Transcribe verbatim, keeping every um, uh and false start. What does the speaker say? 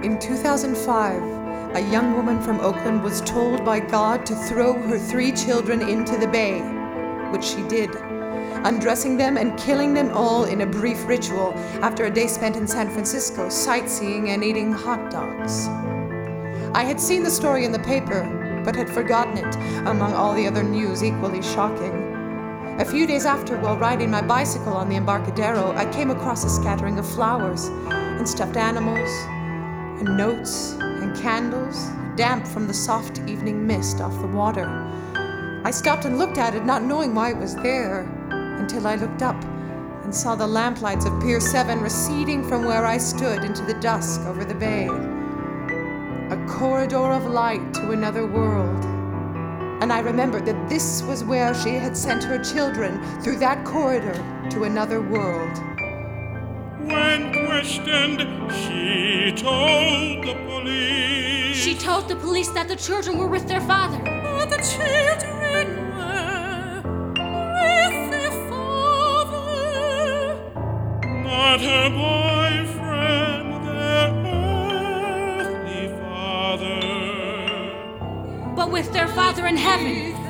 In two thousand five, a young woman from Oakland was told by God to throw her three children into the bay, which she did, undressing them and killing them all in a brief ritual after a day spent in San Francisco sightseeing and eating hot dogs. I had seen the story in the paper, but had forgotten it among all the other news equally shocking. A few days after, while riding my bicycle on the Embarcadero, I came across a scattering of flowers and stuffed animals and notes and candles, damp from the soft evening mist off the water. I stopped and looked at it, not knowing why it was there, until I looked up and saw the lamplights of Pier seven receding from where I stood into the dusk over the bay. A corridor of light to another world. And I remembered that this was where she had sent her children, through that corridor to another world. When questioned, she told the police. She told the police that the children were with their father. But the children were with their father. Not her boyfriend, their earthly father. But with their father in heaven.